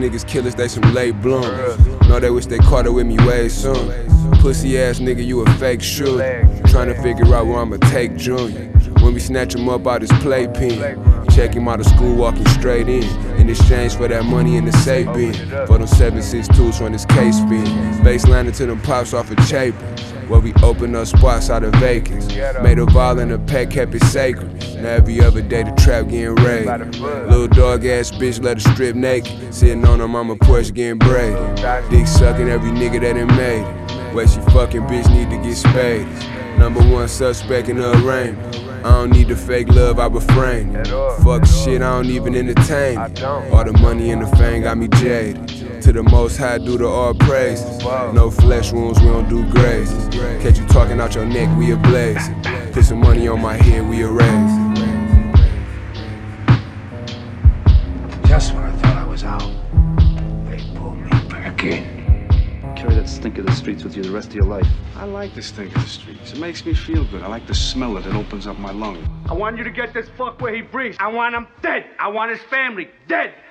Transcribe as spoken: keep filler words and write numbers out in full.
niggas killers, they some late bloomers. Know they wish they caught it with me way soon. Pussy ass nigga, you a fake shooter. Tryna figure out where I'ma take Junior. When we snatch him up out his playpen, check him out of school walking straight in, in exchange for that money in the safe bin. For them seven six twos from this case spin. Baseline to them pops off a Chapin, where we open up spots out of vacants. Made a vow in the pack, kept it sacred. Now every other day the trap getting raided. Little dog ass bitch let her strip naked, sitting on her mama porch getting braided. Dick sucking every nigga that done made it. Where she fucking bitch need to get spayed. Number one suspect in the arraignment. I don't need the fake love, I befriend it. Fuck shit, I don't even entertain it. All the money and the fame got me jaded. To the most high, do the all praises. No flesh wounds, we don't do grazes. Catch you talking out your neck, we ablaze. Put some money on my head, we erase. Just when I thought I was out, they pulled me back in. Carry that stink of the streets with you the rest of your life. I like the stink of the streets. It makes me feel good. I like the smell of it. It opens up my lungs. I want you to get this fuck where he breathes. I want him dead. I want his family dead.